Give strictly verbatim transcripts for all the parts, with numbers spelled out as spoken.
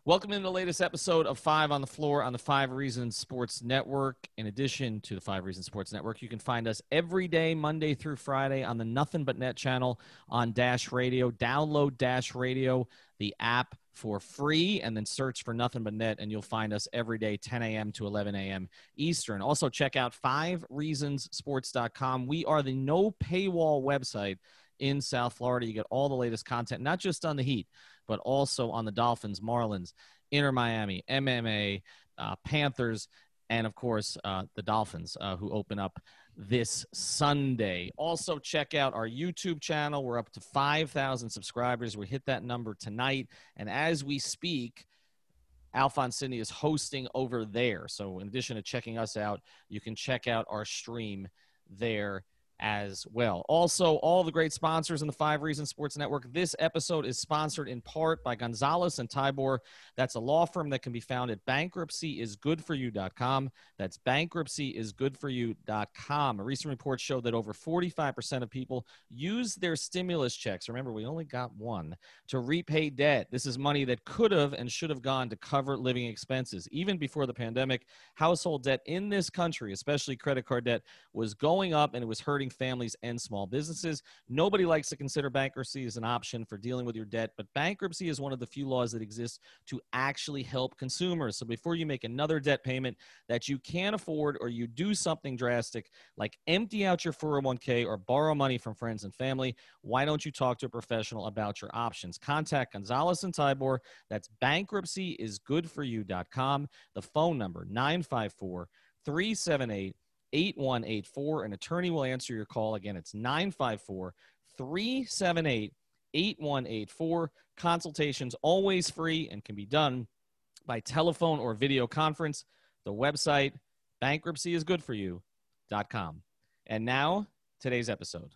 Welcome to the latest episode of Five on the Floor on the Five Reasons Sports Network. In addition to the Five Reasons Sports Network, you can find us every day, Monday through Friday, on the Nothing But Net channel on Dash Radio. Download Dash Radio, the app, for free, and then search for Nothing But Net, and you'll find us every day, ten a.m. to eleven a.m. Eastern. Also, check out five reasons sports dot com. We are the no paywall website in South Florida. You get all the latest content, not just on the Heat, but also on the Dolphins, Marlins, Inter Miami, M M A, uh, Panthers, and, of course, uh, the Dolphins, uh, who open up this Sunday. Also, check out our YouTube channel. We're up to five thousand subscribers. We hit that number tonight. And as we speak, Alphonse Sidney is hosting over there. So in addition to checking us out, you can check out our stream there as well. Also, all the great sponsors in the Five Reasons Sports Network. This episode is sponsored in part by Gonzalez and Tybor. That's a law firm that can be found at bankruptcy is good for you dot com. That's bankruptcy is good for you dot com. A recent report showed that over forty-five percent of people use their stimulus checks, remember, we only got one, to repay debt. This is money that could have and should have gone to cover living expenses. Even before the pandemic, household debt in this country, especially credit card debt, was going up, and it was hurting families and small businesses. Nobody likes to consider bankruptcy as an option for dealing with your debt, but bankruptcy is one of the few laws that exists to actually help consumers. So before you make another debt payment that you can't afford, or you do something drastic like empty out your four oh one k or borrow money from friends and family, why don't you talk to a professional about your options? Contact Gonzalez and Tybor. That's bankruptcy is good for you dot com. The phone number, nine five four, three seven eight, eight one eight four. An attorney will answer your call. Again, it's nine five four, three seven eight, eight one eight four. Consultations always free and can be done by telephone or video conference. The website, bankruptcy is good for you dot com. And now, today's episode.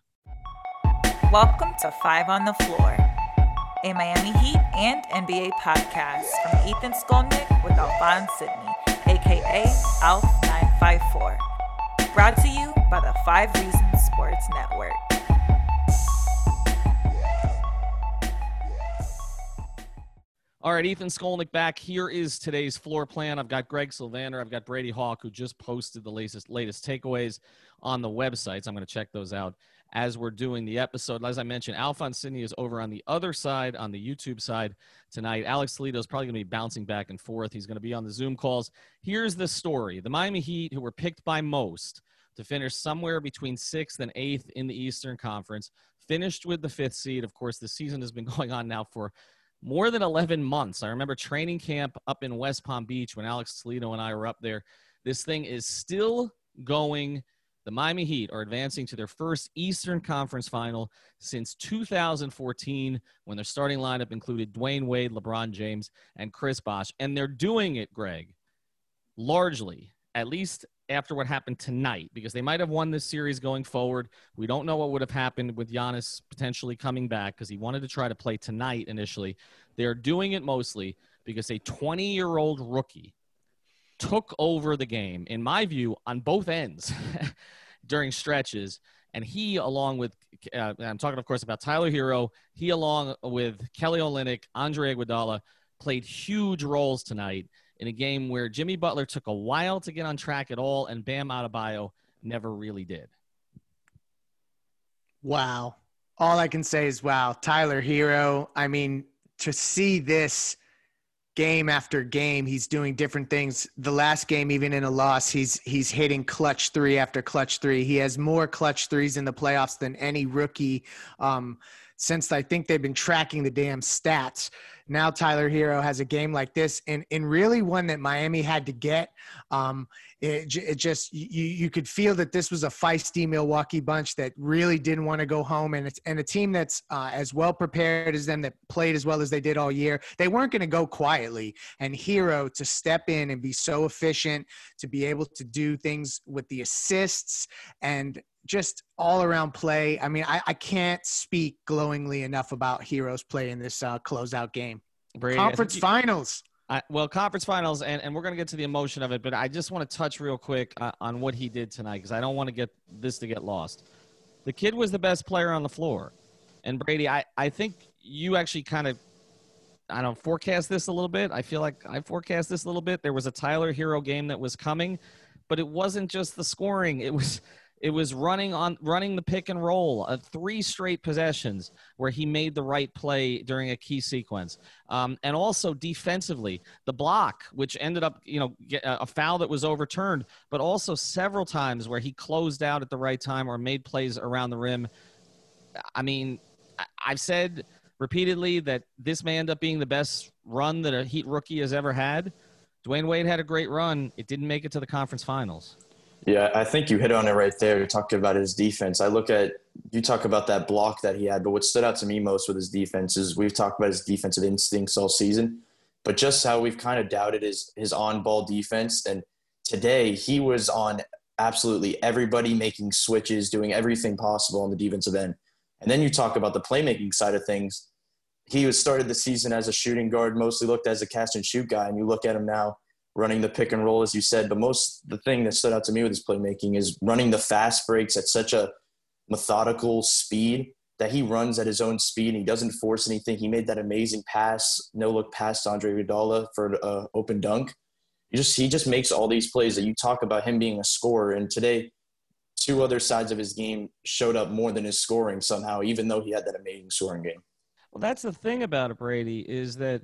Welcome to Five on the Floor, a Miami Heat and N B A podcast from Ethan Skolnick with Alphonse Sidney, a k a. Alf nine five four. Brought to you by the Five Reasons Sports Network. All right, Ethan Skolnick back. Here is today's floor plan. I've got Greg Sylvander. I've got Brady Hawk, who just posted the latest latest takeaways on the websites. I'm going to check those out as we're doing the episode. As I mentioned, Alphonse Sidney is over on the other side, on the YouTube side tonight. Alex Toledo is probably going to be bouncing back and forth. He's going to be on the Zoom calls. Here's the story. The Miami Heat, who were picked by most to finish somewhere between sixth and eighth in the Eastern Conference, finished with the fifth seed. Of course, the season has been going on now for more than eleven months. I remember training camp up in West Palm Beach when Alex Toledo and I were up there. This thing is still going. The Miami Heat are advancing to their first Eastern Conference final since two thousand fourteen, when their starting lineup included Dwayne Wade, LeBron James, and Chris Bosh. And they're doing it, Greg, largely, at least after what happened tonight, because they might have won this series going forward. We don't know what would have happened with Giannis potentially coming back, because he wanted to try to play tonight initially. They're doing it mostly because a twenty-year-old rookie took over the game, in my view, on both ends during stretches. And he, along with, uh, I'm talking, of course, about Tyler Hero, he, along with Kelly Olynyk, Andre Iguodala, played huge roles tonight in a game where Jimmy Butler took a while to get on track at all, and Bam Adebayo never really did. Wow. All I can say is, wow, Tyler Hero. I mean, to see this game after game, he's doing different things. The last game, even in a loss, he's he's hitting clutch three after clutch three. He has more clutch threes in the playoffs than any rookie um, since I think they've been tracking the damn stats. Now Tyler Hero has a game like this, and, and really one that Miami had to get. Um, it, it just you you could feel that this was a feisty Milwaukee bunch that really didn't want to go home, and it's and a team that's uh, as well prepared as them, that played as well as they did all year. They weren't going to go quietly, and Hero to step in and be so efficient, to be able to do things with the assists and just all around play. I mean, I, I can't speak glowingly enough about Hero's play in this uh, closeout game. Brady, Conference you, finals. I, well, conference finals, and, and we're going to get to the emotion of it, but I just want to touch real quick uh, on what he did tonight, because I don't want to get this to get lost. The kid was the best player on the floor. And Brady, I, I think you actually kind of I don't forecast this a little bit. I feel like I forecast this a little bit. There was a Tyler Hero game that was coming, but it wasn't just the scoring. It was it was running on running the pick and roll, uh, three straight possessions where he made the right play during a key sequence. Um, and also defensively, the block, which ended up, you know, get a foul that was overturned, but also several times where he closed out at the right time or made plays around the rim. I mean, I've said repeatedly that this may end up being the best run that a Heat rookie has ever had. Dwayne Wade had a great run. It didn't make it to the conference finals. Yeah, I think you hit on it right there. You're talking about his defense. I look at – you talk about that block that he had, but what stood out to me most with his defense is we've talked about his defensive instincts all season, but just how we've kind of doubted his, his on-ball defense. And today he was on absolutely everybody making switches, doing everything possible on the defensive end. And then you talk about the playmaking side of things. He was started the season as a shooting guard, mostly looked as a catch and shoot guy, and you look at him now running the pick and roll, as you said. But most the thing that stood out to me with his playmaking is running the fast breaks at such a methodical speed that he runs at his own speed and he doesn't force anything. He made that amazing pass, no look pass to Andre Iguodala for an uh, open dunk. He just he just makes all these plays that you talk about him being a scorer. And today, two other sides of his game showed up more than his scoring somehow, even though he had that amazing scoring game. Well, that's the thing about it, Brady, is that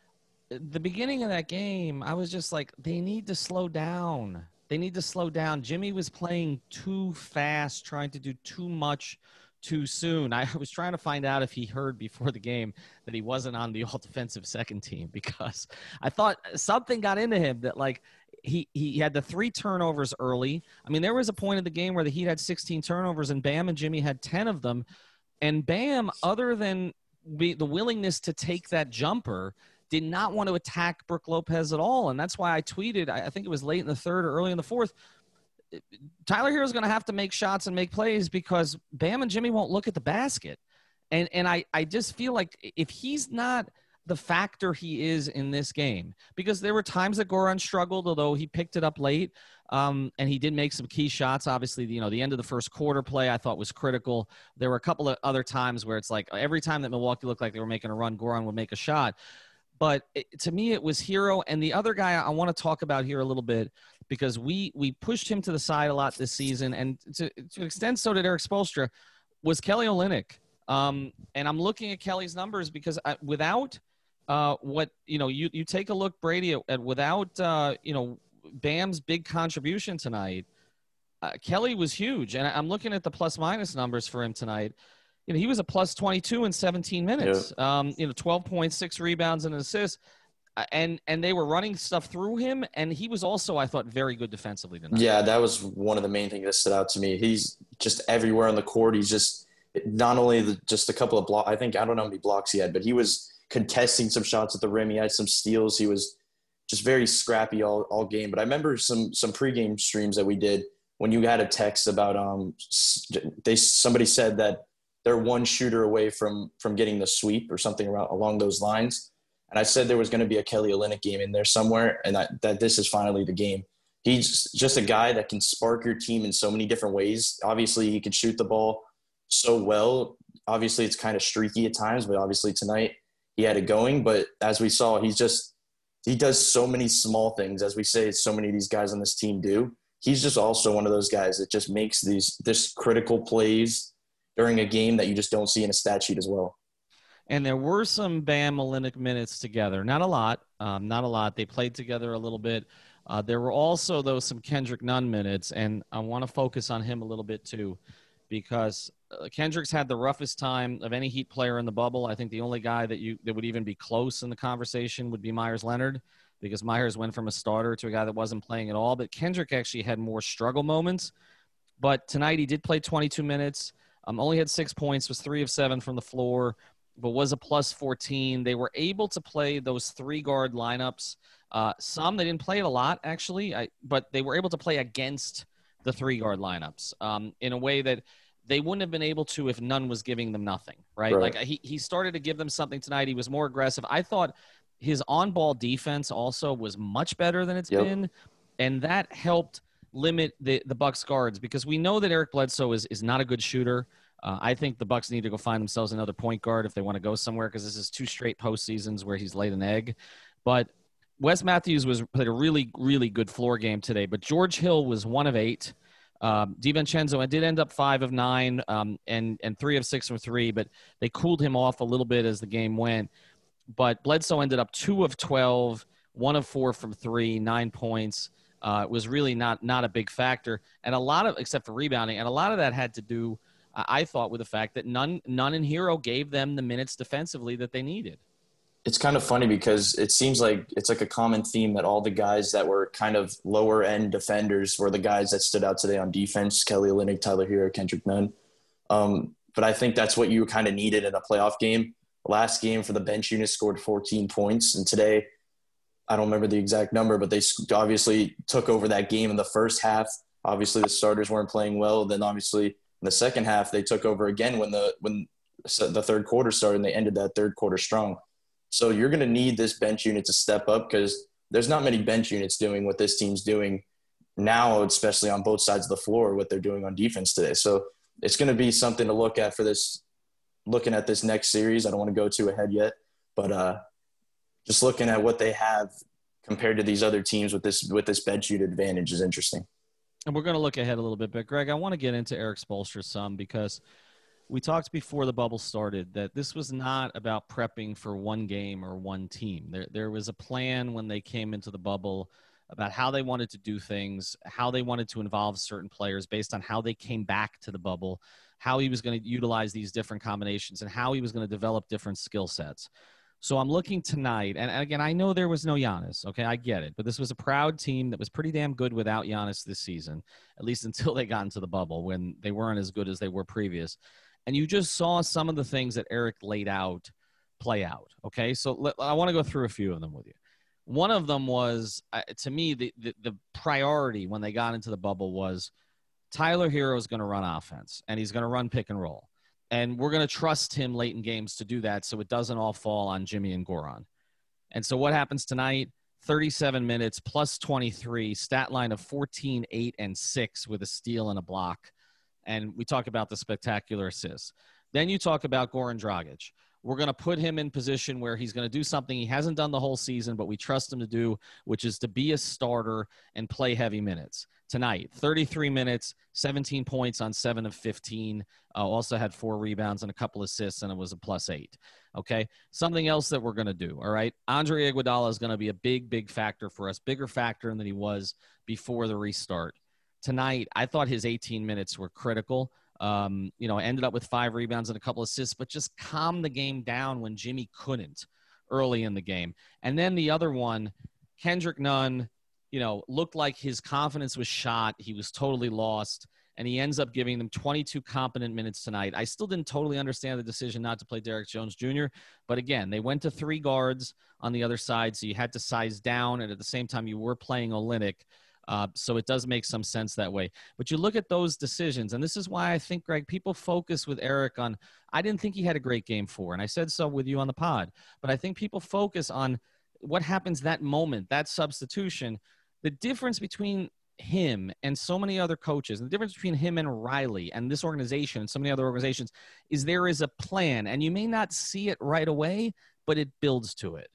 the beginning of that game, I was just like, they need to slow down. They need to slow down. Jimmy was playing too fast, trying to do too much too soon. I was trying to find out if he heard before the game that he wasn't on the all-defensive second team, because I thought something got into him that, like, he, he had the three turnovers early. I mean, there was a point in the game where the Heat had sixteen turnovers and Bam and Jimmy had ten of them. And Bam, other than be, the willingness to take that jumper, did not want to attack Brook Lopez at all. And that's why I tweeted, I think it was late in the third or early in the fourth, Tyler Hero is going to have to make shots and make plays because Bam and Jimmy won't look at the basket. And and I, I just feel like if he's not the factor he is in this game, because there were times that Goran struggled, although he picked it up late, um, and he did make some key shots. Obviously, you know, the end of the first quarter play I thought was critical. There were a couple of other times where it's like every time that Milwaukee looked like they were making a run, Goran would make a shot. But it, to me, it was Hero. And the other guy I want to talk about here a little bit, because we we pushed him to the side a lot this season, and to, to an extent so did Erik Spoelstra, was Kelly Olynyk. Um, and I'm looking at Kelly's numbers because I, without uh, what, you know, you, you take a look, Brady, at, at without, uh, you know, Bam's big contribution tonight, uh, Kelly was huge. And I'm looking at the plus-minus numbers for him tonight. You know, he was a plus twenty-two in seventeen minutes, yeah. um, you know, twelve point six rebounds and assists. And and they were running stuff through him, and he was also, I thought, very good defensively tonight. Yeah, that was one of the main things that stood out to me. He's just everywhere on the court. He's just not only the, just a couple of blocks. I think, I don't know how many blocks he had, but he was contesting some shots at the rim. He had some steals. He was just very scrappy all, all game. But I remember some some pregame streams that we did when you had a text about um they somebody said that they're one shooter away from from getting the sweep or something around, along those lines. And I said there was going to be a Kelly Olynyk game in there somewhere, and that, that this is finally the game. He's just a guy that can spark your team in so many different ways. Obviously, he can shoot the ball so well. Obviously, it's kind of streaky at times, but obviously tonight he had it going. But as we saw, he's just – he does so many small things. As we say, so many of these guys on this team do. He's just also one of those guys that just makes these this critical plays during a game that you just don't see in a stat sheet as well. And there were some Bam Olynyk minutes together. Not a lot. Um, not a lot. They played together a little bit. Uh, there were also, though, some Kendrick Nunn minutes, and I want to focus on him a little bit too, because uh, Kendrick's had the roughest time of any Heat player in the bubble. I think the only guy that you that would even be close in the conversation would be Myers Leonard, because Myers went from a starter to a guy that wasn't playing at all. But Kendrick actually had more struggle moments. But tonight he did play twenty-two minutes, um, only had six points, was three of seven from the floor, but was a plus fourteen. They were able to play those three-guard lineups. Uh, some, they didn't play it a lot, actually, I, but they were able to play against the three-guard lineups um, in a way that they wouldn't have been able to if Nunn was giving them nothing, right? Right. Like he, he started to give them something tonight. He was more aggressive. I thought his on-ball defense also was much better than it's Yep. been, and that helped limit the, the Bucks guards, because we know that Eric Bledsoe is, is not a good shooter. Uh, I think the Bucks need to go find themselves another point guard if they want to go somewhere, because this is two straight postseasons where he's laid an egg. But Wes Matthews was played a really, really good floor game today. But George Hill was one of eight. Um, DiVincenzo did end up five of nine um, and, and three of six from three, but they cooled him off a little bit as the game went. But Bledsoe ended up two of twelve, one of four from three, nine points. Uh, it was really not not a big factor. And a lot of, except for rebounding, and a lot of that had to do, uh, I thought, with the fact that none, none in Hero gave them the minutes defensively that they needed. It's kind of funny because it seems like it's like a common theme that all the guys that were kind of lower end defenders were the guys that stood out today on defense. Kelly Olynyk, Tyler Hero, Kendrick Nunn. Um, but I think that's what you kind of needed in a playoff game. Last game for the bench unit scored fourteen points. And today, I don't remember the exact number, but they obviously took over that game in the first half. Obviously the starters weren't playing well. Then obviously in the second half, they took over again when the, when the third quarter started, and they ended that third quarter strong. So you're going to need this bench unit to step up, because there's not many bench units doing what this team's doing now, especially on both sides of the floor, what they're doing on defense today. So it's going to be something to look at for this, looking at this next series. I don't want to go too ahead yet, but uh, just looking at what they have compared to these other teams with this, with this bench unit advantage is interesting. And we're going to look ahead a little bit, but Greg, I want to get into Erik Spoelstra some, because we talked before the bubble started that this was not about prepping for one game or one team. There, there was a plan when they came into the bubble about how they wanted to do things, how they wanted to involve certain players based on how they came back to the bubble, how he was going to utilize these different combinations, and how he was going to develop different skill sets. So I'm looking tonight, and again, I know there was no Giannis, okay, I get it, but this was a proud team that was pretty damn good without Giannis this season, at least until they got into the bubble, when they weren't as good as they were previous. And you just saw some of the things that Erik laid out play out, okay? So let, I want to go through a few of them with you. One of them was, uh, to me, the, the, the priority when they got into the bubble was Tyler Hero is going to run offense, and he's going to run pick and roll. And we're going to trust him late in games to do that so it doesn't all fall on Jimmy and Goran. And so what happens tonight? thirty-seven minutes, plus twenty-three, stat line of fourteen, eight, and six with a steal and a block. And we talk about the spectacular assists. Then you talk about Goran Dragic. We're going to put him in position where he's going to do something he hasn't done the whole season, but we trust him to do, which is to be a starter and play heavy minutes. Tonight, thirty-three minutes, seventeen points on seven of fifteen. Uh, also had four rebounds and a couple assists, and it was a plus eight. Okay, something else that we're going to do, all right? Andre Iguodala is going to be a big, big factor for us, bigger factor than he was before the restart. Tonight, I thought his eighteen minutes were critical. Um, you know, ended up with five rebounds and a couple assists, but just calmed the game down when Jimmy couldn't early in the game. And then the other one, Kendrick Nunn, you know, looked like his confidence was shot. He was totally lost, and he ends up giving them twenty-two competent minutes tonight. I still didn't totally understand the decision not to play Derrick Jones Junior, but again, they went to three guards on the other side, so you had to size down, and at the same time, you were playing Olynyk. Uh, so it does make some sense that way. But you look at those decisions, and this is why I think, Greg, people focus with Erik on – I didn't think he had a great game four, and I said so with you on the pod. But I think people focus on what happens that moment, that substitution. The difference between him and so many other coaches, and the difference between him and Riley and this organization and so many other organizations, is there is a plan. And you may not see it right away, but it builds to it.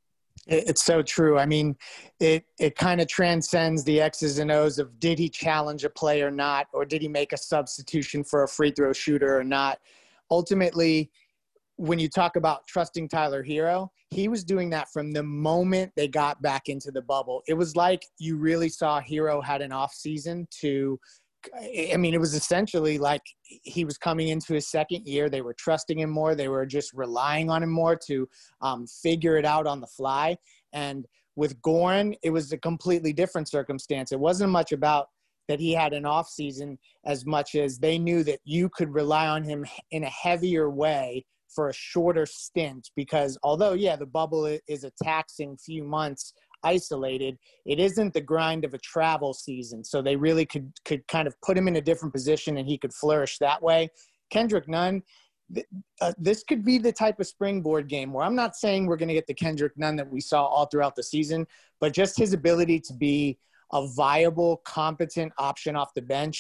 It's so true. I mean, it it kind of transcends the X's and O's of did he challenge a play or not, or did he make a substitution for a free throw shooter or not. Ultimately, when you talk about trusting Tyler Hero, he was doing that from the moment they got back into the bubble. It was like you really saw Hero had an off season to – I mean, it was essentially like he was coming into his second year. They were trusting him more. They were just relying on him more to um, figure it out on the fly. And with Goran, it was a completely different circumstance. It wasn't much about that he had an off season as much as they knew that you could rely on him in a heavier way for a shorter stint, because although, yeah, the bubble is a taxing few months isolated, it isn't the grind of a travel season. So they really could could kind of put him in a different position and he could flourish that way. Kendrick Nunn, th- uh, this could be the type of springboard game where I'm not saying we're going to get the Kendrick Nunn that we saw all throughout the season, but just his ability to be a viable, competent option off the bench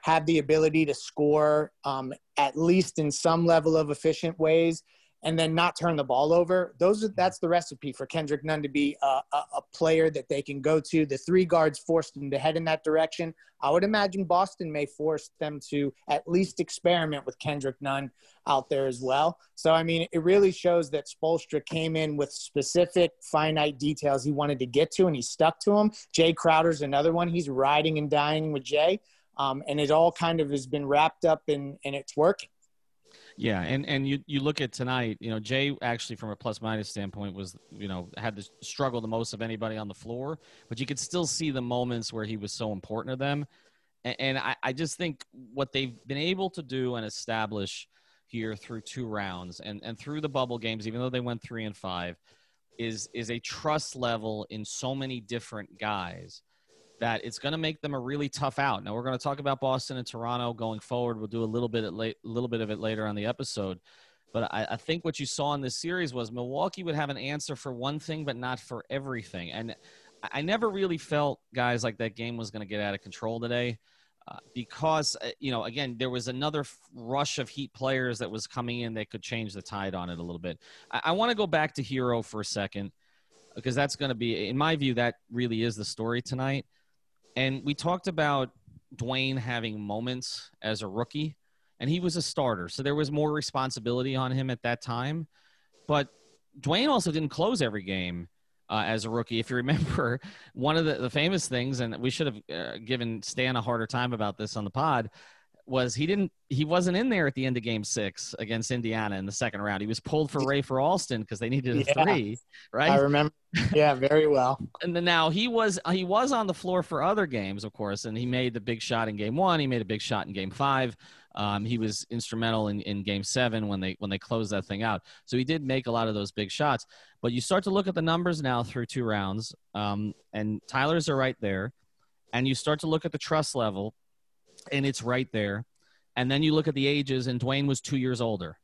have the ability to score um, at least in some level of efficient ways, and then not turn the ball over. Those are, that's the recipe for Kendrick Nunn to be a, a, a player that they can go to. The three guards forced him to head in that direction. I would imagine Boston may force them to at least experiment with Kendrick Nunn out there as well. So, I mean, it really shows that Spoelstra came in with specific finite details he wanted to get to, and he stuck to them. Jay Crowder's another one. He's riding and dying with Jay, um, and it all kind of has been wrapped up in, and it's working. Yeah, and, and you, you look at tonight, you know, Jay actually from a plus-minus standpoint was, you know, had to struggle the most of anybody on the floor, but you could still see the moments where he was so important to them. And, and I, I just think what they've been able to do and establish here through two rounds and, and through the bubble games, even though they went three and five, is is a trust level in so many different guys that it's going to make them a really tough out. Now, we're going to talk about Boston and Toronto going forward. We'll do a little bit at late, a little bit of it later on the episode. But I, I think what you saw in this series was Milwaukee would have an answer for one thing, but not for everything. And I never really felt, guys, like that game was going to get out of control today uh, because, uh, you know, again, there was another f- rush of Heat players that was coming in that could change the tide on it a little bit. I, I want to go back to Hero for a second because that's going to be, in my view, that really is the story tonight. And we talked about Dwayne having moments as a rookie, and he was a starter. So there was more responsibility on him at that time. But Dwayne also didn't close every game uh, as a rookie. If you remember, one of the, the famous things, and we should have uh, given Stan a harder time about this on the pod, was he didn't he wasn't in there at the end of game six against Indiana in the second round. He was pulled for Rafer Alston because they needed a Yeah, three, right? I remember. Yeah, very well. And then now he was he was on the floor for other games, of course, and he made the big shot in game one. He made a big shot in game five. Um, he was instrumental in, in game seven when they when they closed that thing out. So he did make a lot of those big shots. But you start to look at the numbers now through two rounds, um, and Tyler's are right there. And you start to look at the trust level, and it's right there. And then you look at the ages, and Dwayne was two years older.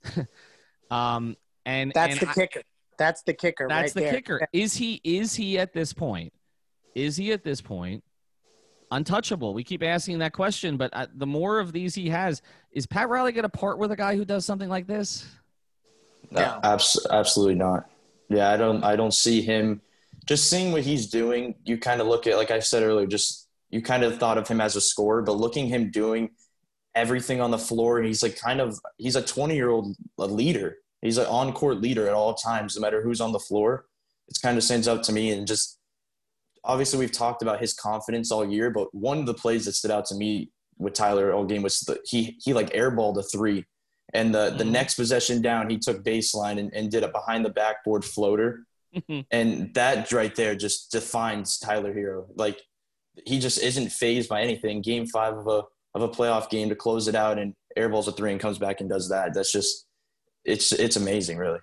um, and That's and the I, kicker. That's the kicker. That's right the there. kicker. Is he is he at this point? Is he at this point untouchable? We keep asking that question, but uh, the more of these he has, is Pat Riley going to part with a guy who does something like this? No, No. abs- absolutely not. Yeah, I don't. I don't see him. Just seeing what he's doing, you kind of look at, like I said earlier, just you kind of thought of him as a scorer, but looking him doing everything on the floor, he's like kind of he's a twenty-year-old leader. He's an on-court leader at all times, no matter who's on the floor. It kind of stands out to me. And just obviously we've talked about his confidence all year, but one of the plays that stood out to me with Tyler all game was the, he he like airballed a three. And the, the mm-hmm. next possession down, he took baseline and, and did a behind-the-backboard floater. And that right there just defines Tyler Hero. Like, he just isn't fazed by anything. Game five of a of a playoff game to close it out, and airballs a three and comes back and does that. That's just it's it's amazing, really.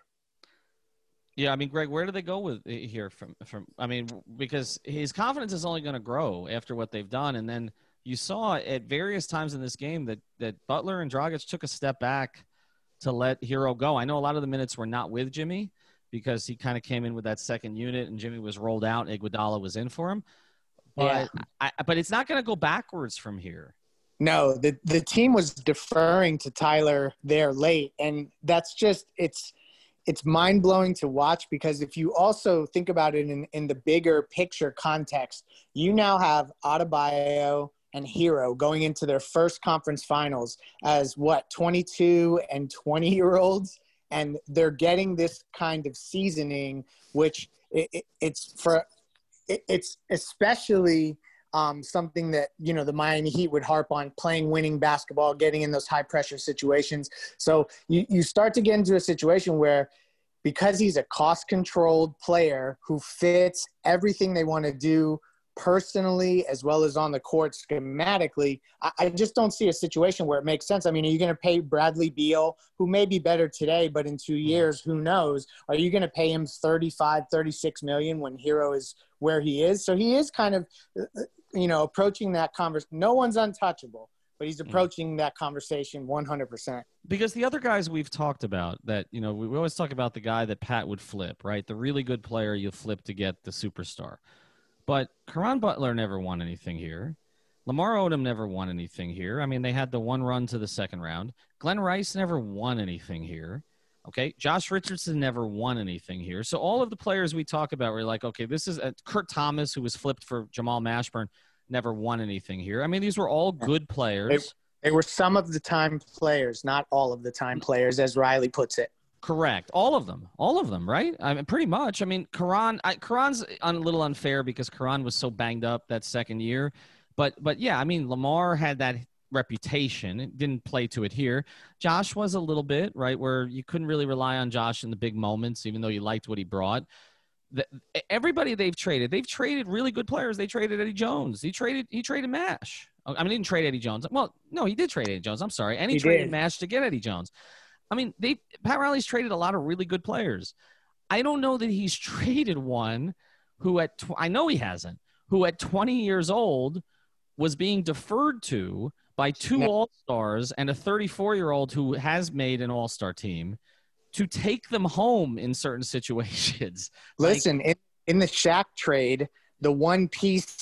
Yeah, I mean, Greg, where do they go with here from from? I mean, because his confidence is only going to grow after what they've done, and then you saw at various times in this game that that Butler and Dragic took a step back to let Hero go. I know a lot of the minutes were not with Jimmy because he kind of came in with that second unit, and Jimmy was rolled out, and Iguodala was in for him. But Yeah. I, but it's not going to go backwards from here. No, the the team was deferring to Tyler there late, and that's just it's it's mind blowing to watch because if you also think about it in in the bigger picture context, you now have Adebayo and Hero going into their first conference finals as what twenty-two and twenty year olds, and they're getting this kind of seasoning, which it, it, it's for it, it's especially. Um, something that, you know, the Miami Heat would harp on, playing winning basketball, getting in those high pressure situations. So you, you start to get into a situation where because he's a cost controlled player who fits everything they want to do personally as well as on the court schematically, I, I just don't see a situation where it makes sense. I mean, are you going to pay Bradley Beal, who may be better today, but in two years, who knows? Are you going to pay him thirty-five, thirty-six million when Hero is where he is? So he is kind of, you know, approaching that conversation. No one's untouchable, but he's approaching that conversation one hundred percent. Because the other guys we've talked about that, you know, we, we always talk about the guy that Pat would flip, right? The really good player you flip to get the superstar. But Caron Butler never won anything here. Lamar Odom never won anything here. I mean, they had the one run to the second round. Glenn Rice never won anything here. Okay. Josh Richardson never won anything here. So all of the players we talk about, we're like, okay, this is uh, Kurt Thomas, who was flipped for Jamal Mashburn, never won anything here. I mean, these were all good players. They, they were some of the time players, not all of the time players, as Riley puts it. Correct. All of them. All of them, right? I mean, pretty much. I mean, Karan, I, Karan's a little unfair because Karan was so banged up that second year. But, but yeah, I mean, Lamar had that reputation. It didn't play to it here. Josh was a little bit, right, where you couldn't really rely on Josh in the big moments, even though you liked what he brought. The, everybody they've traded, they've traded really good players. They traded Eddie Jones. He traded, he traded Mash. I mean, he didn't trade Eddie Jones. Well, no, he did trade Eddie Jones. I'm sorry. And he, he traded did. Mash to get Eddie Jones. I mean, they Pat Riley's traded a lot of really good players. I don't know that he's traded one who at tw- I know he hasn't, who at twenty years old was being deferred to by two All-Stars and a thirty-four-year-old who has made an All-Star team to take them home in certain situations. Listen, like, in, in the Shaq trade, the one piece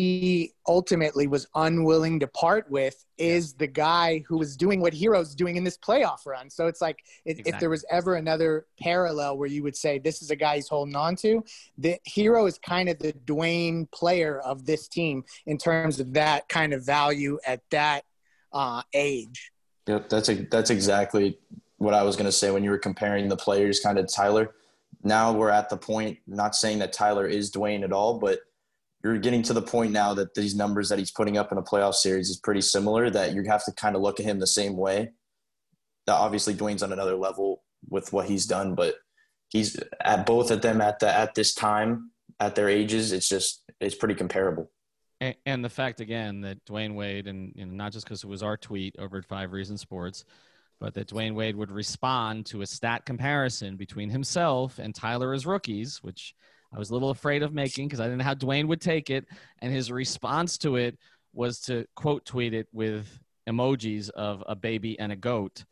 he ultimately was unwilling to part with is the guy who was doing what Hero's doing in this playoff run. So it's like if, exactly. if there was ever another parallel where you would say this is a guy he's holding on to, the Hero is kind of the Dwayne player of this team in terms of that kind of value at that uh, age. Yep, that's a, that's exactly what I was going to say when you were comparing the players kind of Tyler. Now we're at the point, not saying that Tyler is Dwayne at all, but you're getting to the point now that these numbers that he's putting up in a playoff series is pretty similar, that you have to kind of look at him the same way. Now, obviously, Dwayne's on another level with what he's done, but he's at both of them at the at this time, at their ages, it's just it's pretty comparable. And, and the fact, again, that Dwayne Wade, and you know, not just because it was our tweet over at Five Reasons Sports, but that Dwayne Wade would respond to a stat comparison between himself and Tyler as rookies, which – I was a little afraid of making because I didn't know how Dwayne would take it. And his response to it was to quote tweet it with emojis of a baby and a goat.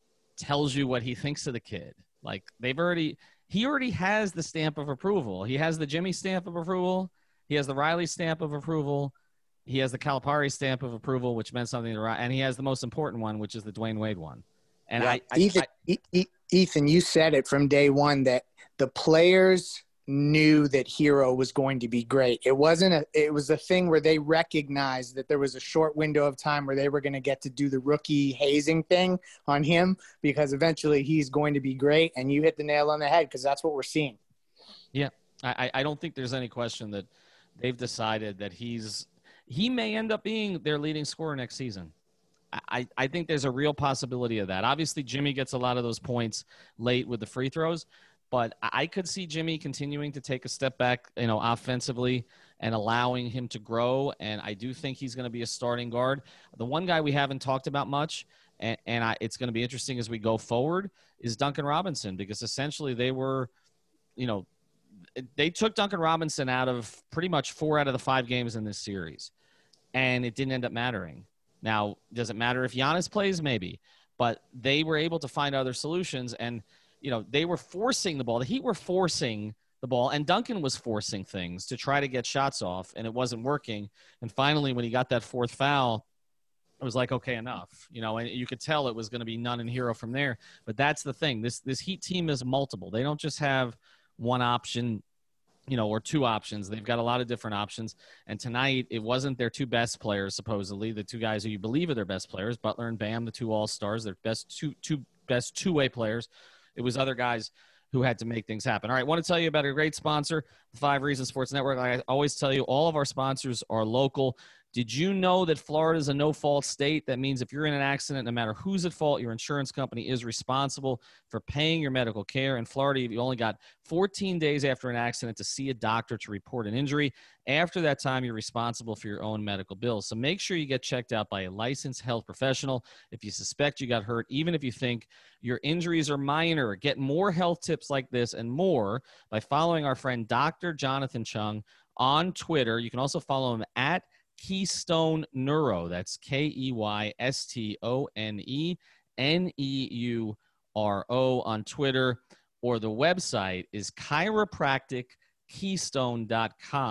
Tells you what he thinks of the kid. Like they've already, he already has the stamp of approval. He has the Jimmy stamp of approval. He has the Riley stamp of approval. He has the Calipari stamp of approval, which meant something to Riley. And he has the most important one, which is the Dwayne Wade one. And yeah, I, I, Ethan, I, Ethan, you said it from day one that the players knew that Hero was going to be great. It wasn't a, it was a thing where they recognized that there was a short window of time where they were going to get to do the rookie hazing thing on him because eventually he's going to be great. And you hit the nail on the head because that's what we're seeing. Yeah. I, I don't think there's any question that they've decided that he's, he may end up being their leading scorer next season. I, I think there's a real possibility of that. Obviously Jimmy gets a lot of those points late with the free throws, but I could see Jimmy continuing to take a step back, you know, offensively and allowing him to grow. And I do think he's going to be a starting guard. The one guy we haven't talked about much, and, and I, it's going to be interesting as we go forward, is Duncan Robinson, because essentially they were, you know, they took Duncan Robinson out of pretty much four out of the five games in this series, and it didn't end up mattering. Now, does it matter if Giannis plays? Maybe. But they were able to find other solutions, and you know, they were forcing the ball. The Heat were forcing the ball, and Duncan was forcing things to try to get shots off, and it wasn't working. And finally, when he got that fourth foul, it was like, okay, enough. You know, and you could tell it was going to be none and Hero from there. But that's the thing. This this Heat team is multiple. They don't just have one option, you know, or two options. They've got a lot of different options. And tonight, it wasn't their two best players, supposedly, the two guys who you believe are their best players, Butler and Bam, the two all-stars, their best two two best two-way players. It was other guys who had to make things happen. All right, I want to tell you about a great sponsor, the Five Reasons Sports Network. Like I always tell you, all of our sponsors are local. Did you know that Florida is a no-fault state? That means if you're in an accident, no matter who's at fault, your insurance company is responsible for paying your medical care. In Florida, you only got fourteen days after an accident to see a doctor to report an injury. After that time, you're responsible for your own medical bills. So make sure you get checked out by a licensed health professional. If you suspect you got hurt, even if you think your injuries are minor, get more health tips like this and more by following our friend Doctor Jonathan Chung on Twitter. You can also follow him at Keystone Neuro. That's K E Y S T O N E N E U R O on Twitter, or the website is chiropractic keystone dot com.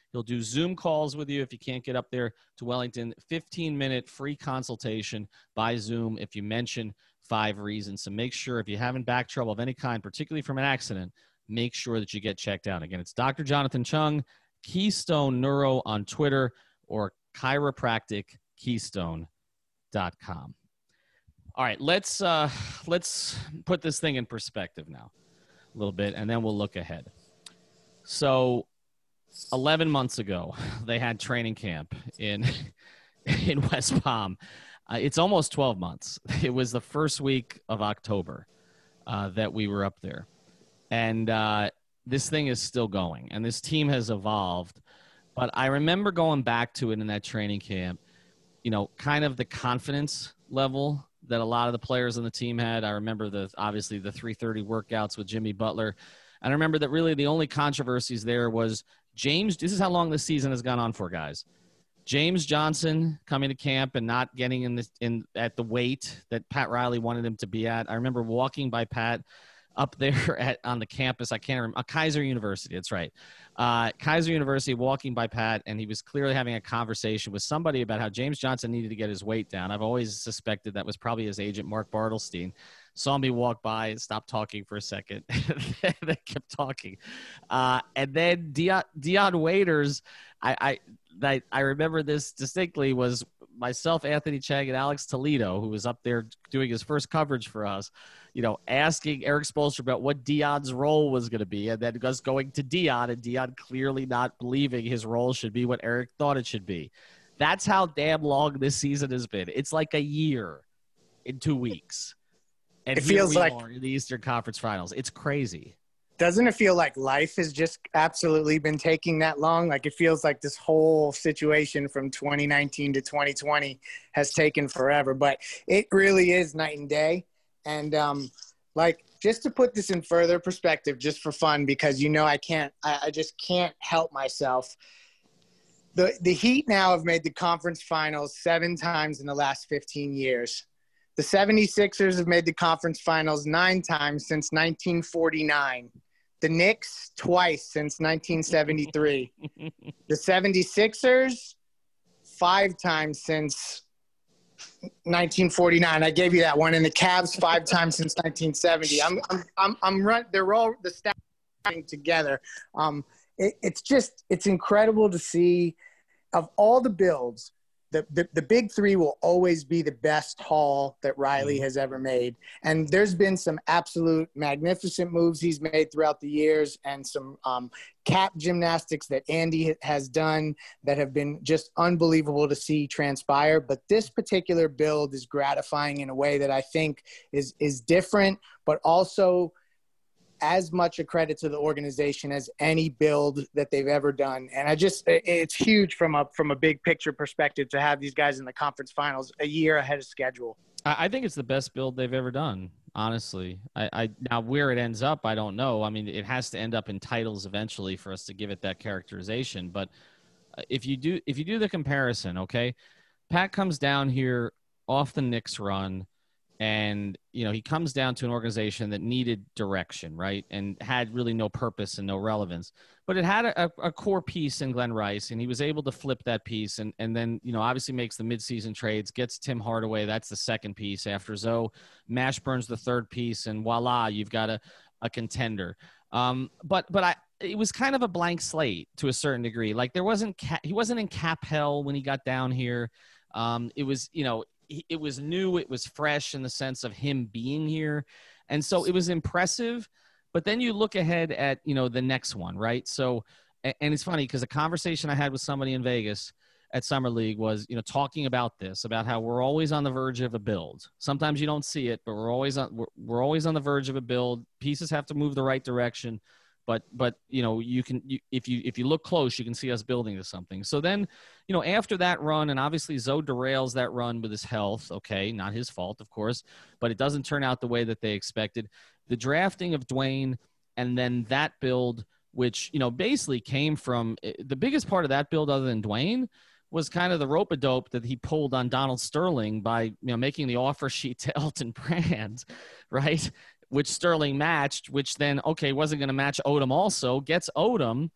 He'll do Zoom calls with you if you can't get up there to Wellington. fifteen minute free consultation by Zoom if you mention Five Reasons. So make sure if you're having back trouble of any kind, particularly from an accident, make sure that you get checked out. Again, it's Doctor Jonathan Chung, Keystone Neuro on Twitter, or chiropractic keystone dot com. All right, let's uh, let's put this thing in perspective now a little bit, and then we'll look ahead. So eleven months ago, they had training camp in in West Palm. Uh, it's almost twelve months. It was the first week of October uh, that we were up there. And uh, this thing is still going, and this team has evolved. But I remember going back to it in that training camp, you know, kind of the confidence level that a lot of the players on the team had. I remember the obviously the three thirty workouts with Jimmy Butler. And I remember that really the only controversies there was James. This is how long this season has gone on for, guys. James Johnson coming to camp and not getting in the, in at the weight that Pat Riley wanted him to be at. I remember walking by Pat up there at on the campus. I can't remember. Uh, Kaiser University. That's right. Uh, Kaiser University, walking by Pat, and he was clearly having a conversation with somebody about how James Johnson needed to get his weight down. I've always suspected that was probably his agent, Mark Bartelstein. Saw me walk by and stopped talking for a second. They kept talking. Uh, and then Dion, Dion Waiters, I, I, I, I remember this distinctly, was myself, Anthony Chang, and Alex Toledo, who was up there doing his first coverage for us, you know, asking Eric Spoelstra about what Dion's role was going to be, and then us going to Dion, and Dion clearly not believing his role should be what Eric thought it should be. That's how damn long this season has been. It's like a year in two weeks. And it feels like in the Eastern Conference Finals. It's crazy. Doesn't it feel like life has just absolutely been taking that long? Like it feels like this whole situation from twenty nineteen to twenty twenty has taken forever, but it really is night and day. And um, like, just to put this in further perspective, just for fun, because, you know, I can't, I, I just can't help myself. The, the Heat now have made the conference finals seven times in the last fifteen years. The seventy-sixers have made the conference finals nine times since nineteen forty-nine. The Knicks twice since nineteen seventy-three. The seventy-sixers five times since nineteen forty-nine. I gave you that one. And the Cavs five times since nineteen seventy. I'm, I'm, I'm, I'm run. They're all the stats together. Um, it, it's just, it's incredible to see. Of all the builds, The, the the big three will always be the best haul that Riley has ever made. And there's been some absolute magnificent moves he's made throughout the years, and some um, cap gymnastics that Andy has done that have been just unbelievable to see transpire. But this particular build is gratifying in a way that I think is is different, but also as much a credit to the organization as any build that they've ever done. And I just, it's huge from a, from a big picture perspective to have these guys in the conference finals a year ahead of schedule. I think it's the best build they've ever done, honestly. I, I now where it ends up, I don't know. I mean, it has to end up in titles eventually for us to give it that characterization. But if you do, if you do the comparison, okay, Pat comes down here off the Knicks run, and, you know, he comes down to an organization that needed direction, right, and had really no purpose and no relevance. But it had a, a core piece in Glenn Rice, and he was able to flip that piece, and, and then, you know, obviously makes the midseason trades, gets Tim Hardaway. That's the second piece. After Zoe, Mashburn's the third piece, and voila, you've got a, a contender. Um, but but I it was kind of a blank slate to a certain degree. Like, there wasn't ca- – he wasn't in cap hell when he got down here. Um, it was, you know – it was new. It was fresh in the sense of him being here. And so it was impressive. But then you look ahead at, you know, the next one, right? So, and it's funny because a conversation I had with somebody in Vegas at Summer League was, you know, talking about this, about how we're always on the verge of a build. Sometimes you don't see it, but we're always on, we're, we're always on the verge of a build. Pieces have to move the right direction. But, but you know, you can you, if you if you look close, you can see us building to something. So then, you know, after that run, and obviously Zoe derails that run with his health. Okay, not his fault, of course, but it doesn't turn out the way that they expected. The drafting of Dwayne, and then that build, which, you know, basically came from the biggest part of that build, other than Dwayne, was kind of the rope-a-dope that he pulled on Donald Sterling by, you know, making the offer sheet to Elton Brand, right? Which Sterling matched, which then, okay, wasn't going to match Odom also, gets Odom,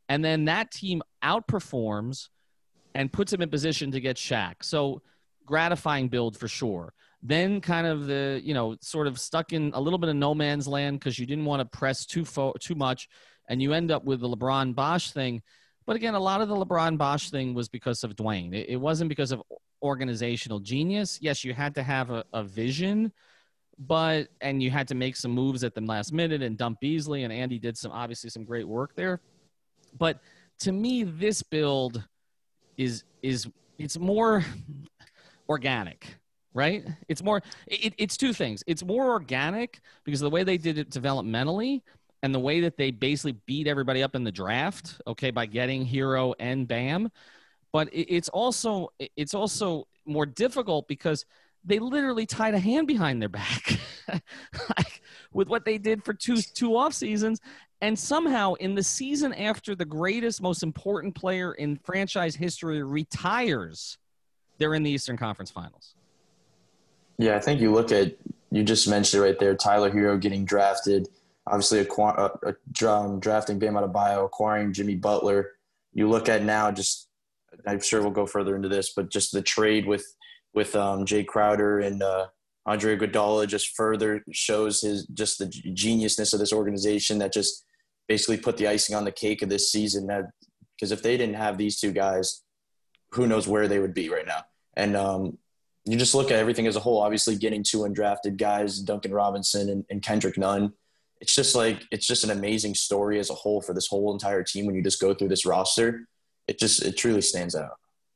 And then that team outperforms and puts him in position to get Shaq. So gratifying build for sure. Then kind of the, you know, sort of stuck in a little bit of no man's land because you didn't want to press too fo- too much, and you end up with the LeBron Bosh thing. But again, a lot of the LeBron Bosh thing was because of Dwayne. It, it wasn't because of organizational genius. Yes, you had to have a, a vision, but and you had to make some moves at the last minute and dump Beasley, and Andy did some obviously some great work there. But to me, this build is is it's more organic, right? It's more it, it's two things. It's more organic because of the way they did it developmentally and the way that they basically beat everybody up in the draft, okay, by getting Hero and Bam. But it, it's also it's also more difficult because they literally tied a hand behind their back like, with what they did for two two off seasons. And somehow in the season after the greatest, most important player in franchise history retires, they're in the Eastern Conference Finals. Yeah, I think you look at, you just mentioned it right there, Tyler Hero getting drafted, obviously a, a, a um, drafting Bam Adebayo, acquiring Jimmy Butler. You look at now just, I'm sure we'll go further into this, but just the trade with with um, Jay Crowder and uh, Andre Iguodala just further shows his just the geniusness of this organization that just basically put the icing on the cake of this season. That because if they didn't have these two guys, who knows where they would be right now. And um, you just look at everything as a whole, obviously getting two undrafted guys, Duncan Robinson and, and Kendrick Nunn. It's just like, it's just an amazing story as a whole for this whole entire team. When you just go through this roster, it just, it truly stands out.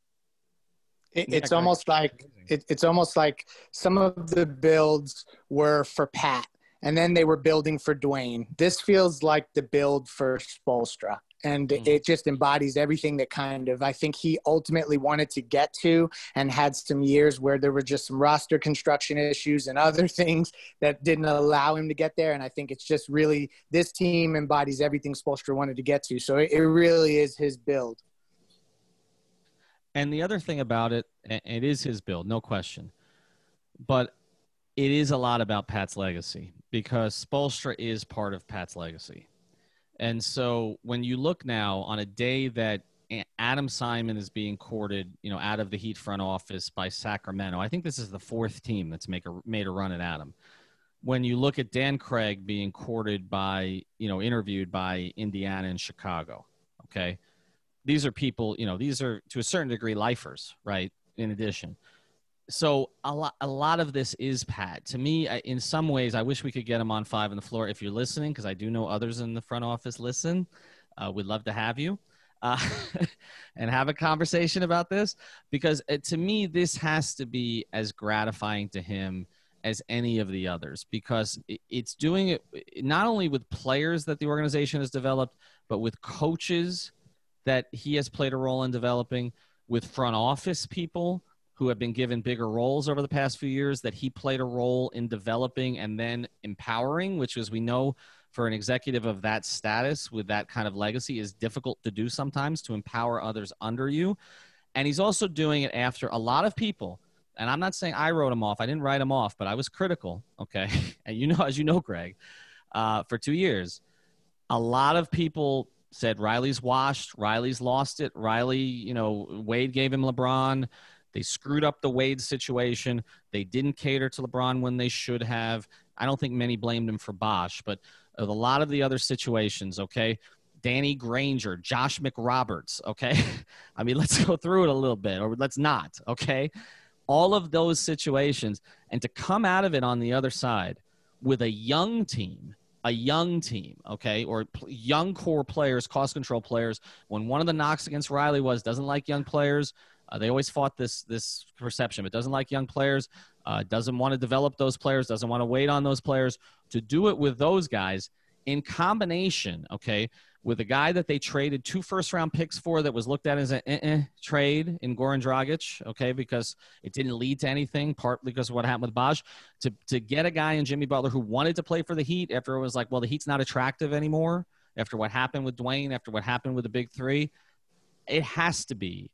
It, it's almost like, it, it's almost like some of the builds were for Pat and then they were building for Dwayne. This feels like the build for Spoelstra. And mm-hmm. it just embodies everything that kind of, I think he ultimately wanted to get to, and had some years where there were just some roster construction issues and other things that didn't allow him to get there. And I think it's just really, this team embodies everything Spoelstra wanted to get to. So it, it really is his build. And the other thing about it, it is his build, no question. But it is a lot about Pat's legacy, because Spoelstra is part of Pat's legacy. And so when you look now on a day that Adam Simon is being courted, you know, out of the Heat front office by Sacramento, I think this is the fourth team that's make a, made a run at Adam. When you look at Dan Craig being courted by, you know, interviewed by Indiana and Chicago, okay? These are people, you know, these are to a certain degree lifers, right? In addition. So a lot, a lot of this is Pat. To me, I, in some ways, I wish we could get him on Five on the Floor. If you're listening, because I do know others in the front office listen, uh, we'd love to have you uh, and have a conversation about this. Because uh, to me, this has to be as gratifying to him as any of the others, because it, it's doing it not only with players that the organization has developed, but with coaches that he has played a role in developing, with front office people who have been given bigger roles over the past few years that he played a role in developing and then empowering, which, as we know, for an executive of that status with that kind of legacy is difficult to do sometimes, to empower others under you. And he's also doing it after a lot of people, and I'm not saying I wrote him off. I didn't write him off, but I was critical, okay? And you know, as you know, Greg, uh, for two years, a lot of people said Riley's washed, Riley's lost it, Riley, you know, Wade gave him LeBron. They screwed up the Wade situation. They didn't cater to LeBron when they should have. I don't think many blamed him for Bosh, but of a lot of the other situations, okay, Danny Granger, Josh McRoberts, okay? I mean, let's go through it a little bit, or let's not, okay? All of those situations, and to come out of it on the other side with a young team, a young team, okay, or p- young core players, cost control players. When one of the knocks against Riley was doesn't like young players, uh, they always fought this this perception, but doesn't like young players, uh, doesn't want to develop those players, doesn't want to wait on those players. To do it with those guys in combination, okay, with a guy that they traded two first-round picks for that was looked at as an eh-eh trade in Goran Dragic, okay, because it didn't lead to anything, partly because of what happened with Bosh, to, to get a guy in Jimmy Butler who wanted to play for the Heat after it was like, well, the Heat's not attractive anymore, after what happened with Dwayne, after what happened with the Big Three. It has to be.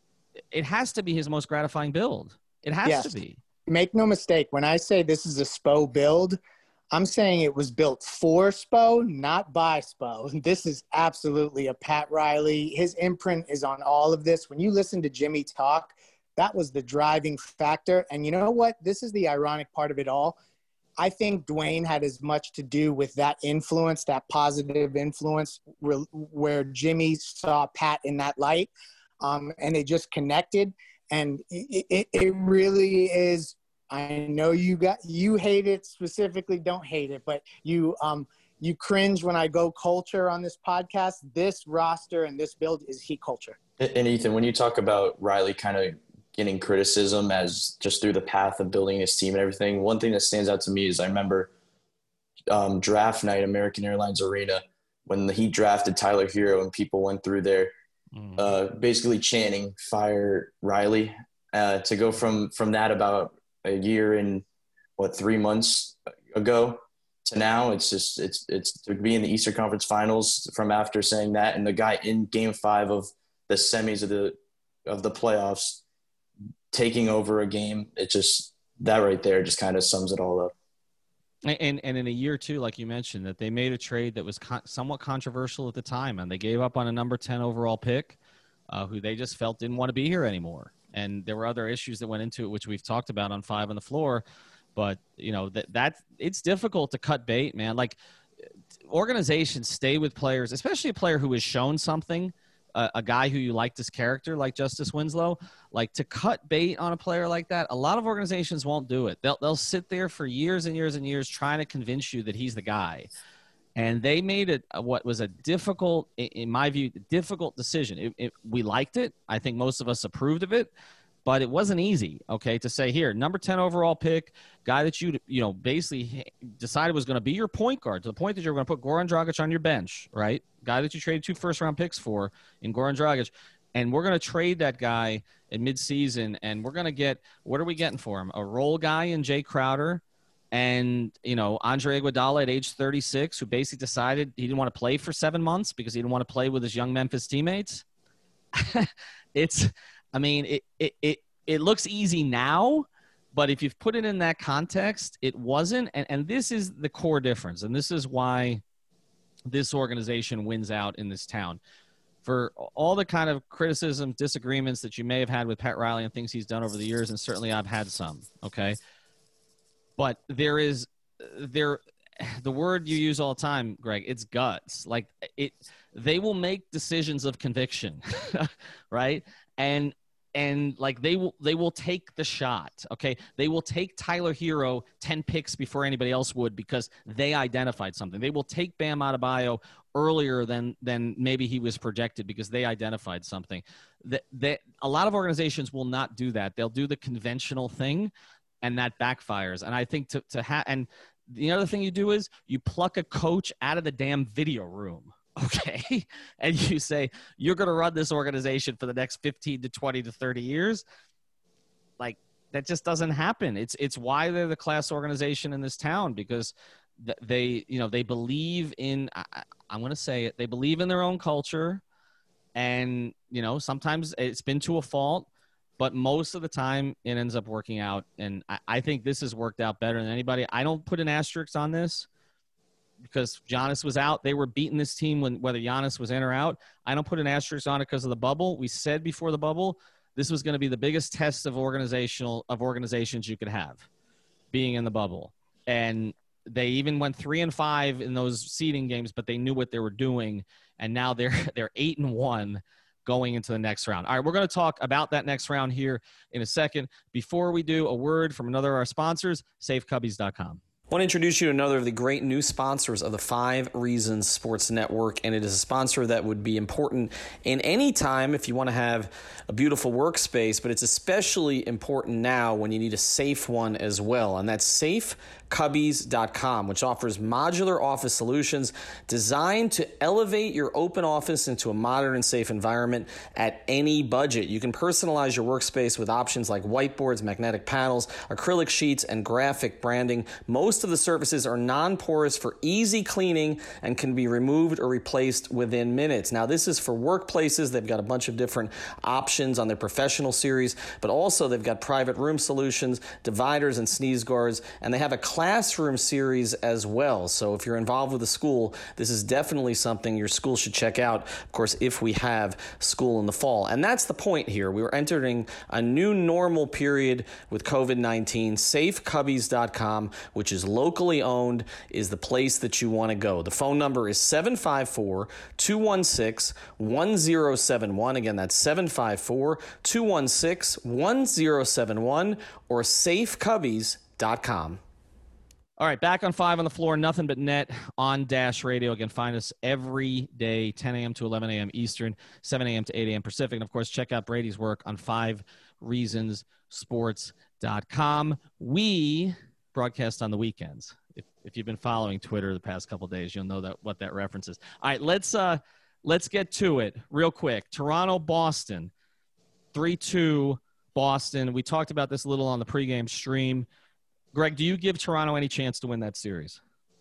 It has to be his most gratifying build. It has yes. to be. Make no mistake, when I say this is a Spo build, I'm saying it was built for Spo, not by Spo. This is absolutely a Pat Riley. His imprint is on all of this. When you listen to Jimmy talk, that was the driving factor. And you know what? This is the ironic part of it all. I think Dwayne had as much to do with that influence, that positive influence, where, where Jimmy saw Pat in that light, um, and they just connected. And it, it, it really is. I know you got you hate it specifically. Don't hate it, but you um you cringe when I go culture on this podcast. This roster and this build is Heat culture. And Ethan, when you talk about Riley kind of getting criticism as just through the path of building his team and everything, one thing that stands out to me is I remember um, draft night, American Airlines Arena, when the Heat drafted Tyler Hero and people went through there, mm. uh, basically chanting "Fire Riley." Uh, to go from from that about a year and what three months ago to now, it's just it's it's to be in the Eastern Conference Finals from after saying that, and the guy in Game Five of the semis of the of the playoffs taking over a game. It just that right there just kind of sums it all up. And and in a year too, like you mentioned, that they made a trade that was con- somewhat controversial at the time, and they gave up on a number ten overall pick, uh, who they just felt didn't want to be here anymore. And there were other issues that went into it, which we've talked about on Five on the Floor. But, you know, that that it's difficult to cut bait, man. Like, organizations stay with players, especially a player who has shown something, uh, a guy who you liked his character, like Justice Winslow. Like, to cut bait on a player like that, a lot of organizations won't do it. They'll, they'll sit there for years and years and years trying to convince you that he's the guy. And they made it what was a difficult, in my view, difficult decision. It, it, we liked it. I think most of us approved of it, but it wasn't easy, okay, to say, here, number ten overall pick, guy that you, you know, basically decided was going to be your point guard to the point that you're going to put Goran Dragic on your bench, right? Guy that you traded two first-round picks for in Goran Dragic. And we're going to trade that guy in midseason, and we're going to get – what are we getting for him? A role guy in Jay Crowder. And, you know, Andre Iguodala at age thirty-six, who basically decided he didn't want to play for seven months because he didn't want to play with his young Memphis teammates. it's, I mean, it, it, it, it looks easy now, but if you've put it in that context, it wasn't. And, and this is the core difference. And this is why this organization wins out in this town. For all the kind of criticism, disagreements that you may have had with Pat Riley and things he's done over the years, and certainly I've had some, okay? But there is there the word you use all the time, Greg, it's guts. Like it they will make decisions of conviction, right? And and like they will they will take the shot. Okay. They will take Tyler Hero ten picks before anybody else would because they identified something. They will take Bam Adebayo earlier than than maybe he was projected because they identified something. That that a lot of organizations will not do that. They'll do the conventional thing. And that backfires. And I think to, to have, and the other thing you do is you pluck a coach out of the damn video room. Okay. And you say, you're going to run this organization for the next fifteen to twenty to thirty years. Like that just doesn't happen. It's, it's why they're the class organization in this town, because they, you know, they believe in, I, I'm going to say it. They believe in their own culture. And, you know, sometimes it's been to a fault. But most of the time, it ends up working out. And I, I think this has worked out better than anybody. I don't put an asterisk on this because Giannis was out. They were beating this team when whether Giannis was in or out. I don't put an asterisk on it because of the bubble. We said before the bubble, this was going to be the biggest test of organizational of organizations you could have, being in the bubble. And they even went three and five in those seeding games, but they knew what they were doing. And now they're they're eight and one. Going into the next round. All right, we're going to talk about that next round here in a second. Before we do, a word from another of our sponsors, safe cubbies dot com. I want to introduce you to another of the great new sponsors of the Five Reasons Sports Network, and it is a sponsor that would be important in any time if you want to have a beautiful workspace, but it's especially important now when you need a safe one as well, and that's safe cubbies dot com, which offers modular office solutions designed to elevate your open office into a modern and safe environment at any budget. You can personalize your workspace with options like whiteboards, magnetic panels, acrylic sheets, and graphic branding. Most Most of the surfaces are non-porous for easy cleaning and can be removed or replaced within minutes. Now, this is for workplaces. They've got a bunch of different options on their professional series, but also they've got private room solutions, dividers and sneeze guards, and they have a classroom series as well. So if you're involved with a school, this is definitely something your school should check out, of course, if we have school in the fall. And that's the point here. We are entering a new normal period with COVID nineteen. safe cubbies dot com, which is locally owned, is the place that you want to go. The phone number is seven five four, two one six, one zero seven one. Again, that's seven five four, two one six, one zero seven one or safe cubbies dot com. All right, back on Five on the Floor, Nothing But Net on Dash Radio. Again, find us every day, ten a.m. to eleven a.m. Eastern, seven a.m. to eight a.m. Pacific. And, of course, check out Brady's work on five reasons sports dot com. We broadcast on the weekends. If, if you've been following Twitter the past couple of days, you'll know that what that reference is. All right, let's, uh, let's get to it real quick. Toronto-Boston, three two Boston. We talked about this a little on the pregame stream. Greg, do you give Toronto any chance to win that series?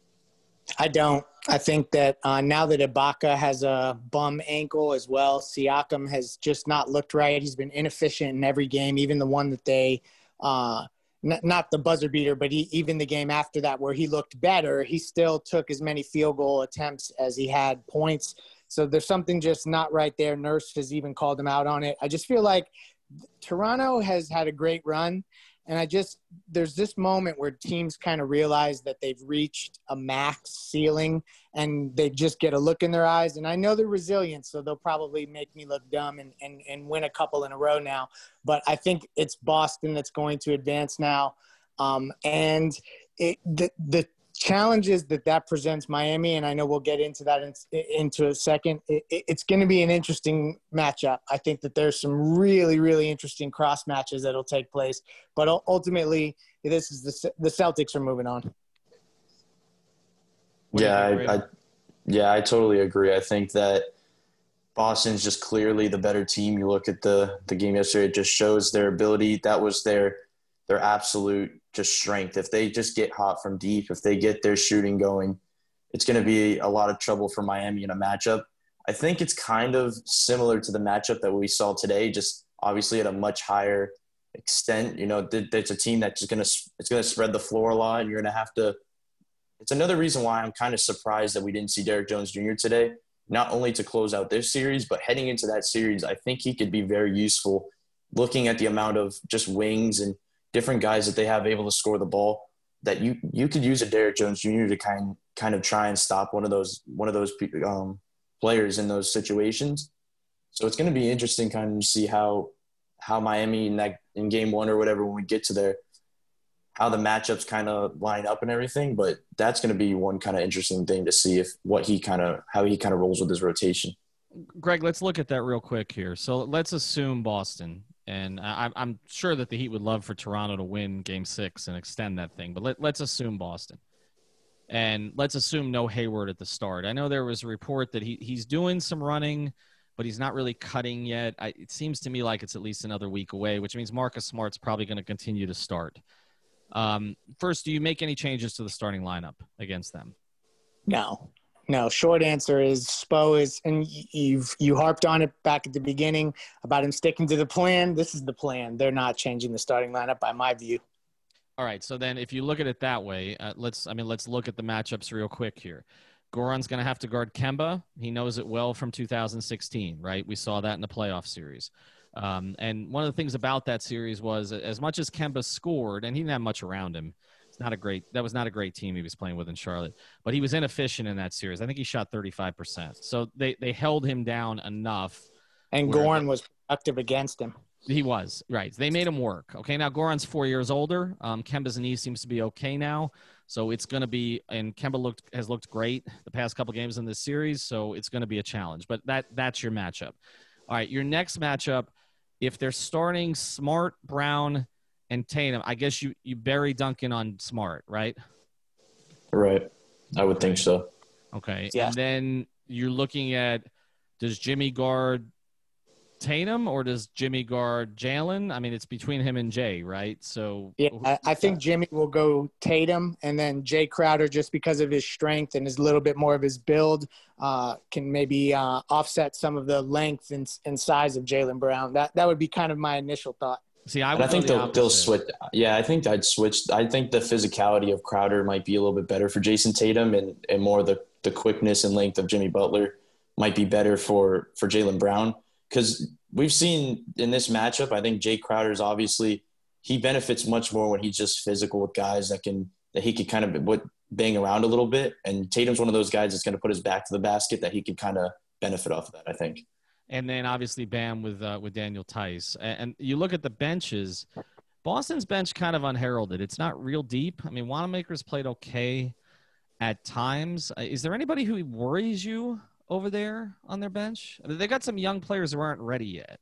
I don't. I think that uh, now that Ibaka has a bum ankle as well, Siakam has just not looked right. He's been inefficient in every game, even the one that they uh, n- – not the buzzer beater, but he, even the game after that where he looked better, he still took as many field goal attempts as he had points. So there's something just not right there. Nurse has even called him out on it. I just feel like Toronto has had a great run. And I just – there's this moment where teams kind of realize that they've reached a max ceiling and they just get a look in their eyes. And I know they're resilient, so they'll probably make me look dumb and, and, and win a couple in a row now. But I think it's Boston that's going to advance now. Um, and it, the, the challenges that that presents Miami, and I know we'll get into that in, into a second, it, it's going to be an interesting matchup. I think that there's some really, really interesting cross matches that'll take place. But ultimately, this is the the Celtics are moving on. Yeah, I, I yeah, I totally agree. I think that Boston's just clearly the better team. You look at the the game yesterday; it just shows their ability. That was their their absolute just strength. If they just get hot from deep, if they get their shooting going, it's going to be a lot of trouble for Miami in a matchup. I think it's kind of similar to the matchup that we saw today, just obviously at a much higher extent. You know, there's a team that's just going to it's going to spread the floor a lot, and you're going to have to. It's another reason why I'm kind of surprised that we didn't see Derrick Jones Junior today. Not only to close out this series, but heading into that series, I think he could be very useful. Looking at the amount of just wings and different guys that they have able to score the ball, that you you could use a Derrick Jones Junior to kind kind of try and stop one of those one of those um, players in those situations. So it's going to be interesting, kind of see how how Miami in that in game one or whatever when we get to there, how the matchups kind of line up and everything. But that's going to be one kind of interesting thing to see if what he kind of how he kind of rolls with his rotation. Greg, let's look at that real quick here. So let's assume Boston. And I, I'm sure that the Heat would love for Toronto to win Game Six and extend that thing. But let, let's assume Boston, and let's assume no Hayward at the start. I know there was a report that he he's doing some running, but he's not really cutting yet. I, it seems to me like it's at least another week away, which means Marcus Smart's probably going to continue to start. Um, first, do you make any changes to the starting lineup against them? No. No, short answer is Spo is, and you've you harped on it back at the beginning about him sticking to the plan. This is the plan. They're not changing the starting lineup, by my view. All right, so then if you look at it that way, uh, let's I mean let's look at the matchups real quick here. Goran's going to have to guard Kemba. He knows it well from two thousand sixteen, right? We saw that in the playoff series. Um, and one of the things about that series was as much as Kemba scored, and he didn't have much around him. Not a great. That was not a great team he was playing with in Charlotte, but he was inefficient in that series. I think he shot thirty-five percent. So they, they held him down enough. And Goran was productive against him. He was, right. They made him work. Okay, now Goran's four years older. Um, Kemba's knee seems to be okay now. So it's going to be – and Kemba looked has looked great the past couple games in this series, so it's going to be a challenge. But that that's your matchup. All right, your next matchup, if they're starting Smart, Brown – and Tatum, I guess you, you bury Duncan on Smart, right? Right. I would think so. Okay. Yeah. And then you're looking at, does Jimmy guard Tatum or does Jimmy guard Jalen? I mean, it's between him and Jay, right? So yeah, I, I think Jimmy will go Tatum, and then Jay Crowder, just because of his strength and his little bit more of his build, uh, can maybe uh, offset some of the length and, and size of Jaylen Brown. That that would be kind of my initial thought. See, I, would I think the they'll, they'll switch. Yeah, I think I'd switch. I think the physicality of Crowder might be a little bit better for Jason Tatum, and, and more the, the quickness and length of Jimmy Butler might be better for, for Jaylen Brown. Because we've seen in this matchup, I think Jay Crowder is obviously – he benefits much more when he's just physical with guys that can – that he could kind of what, bang around a little bit. And Tatum's one of those guys that's going to put his back to the basket that he could kind of benefit off of that, I think. And then obviously Bam with uh, with Daniel Tice. And, and you look at the benches, Boston's bench kind of unheralded. It's not real deep. I mean, Wanamaker's played okay at times. Is there anybody who worries you over there on their bench? I mean, they got some young players who aren't ready yet.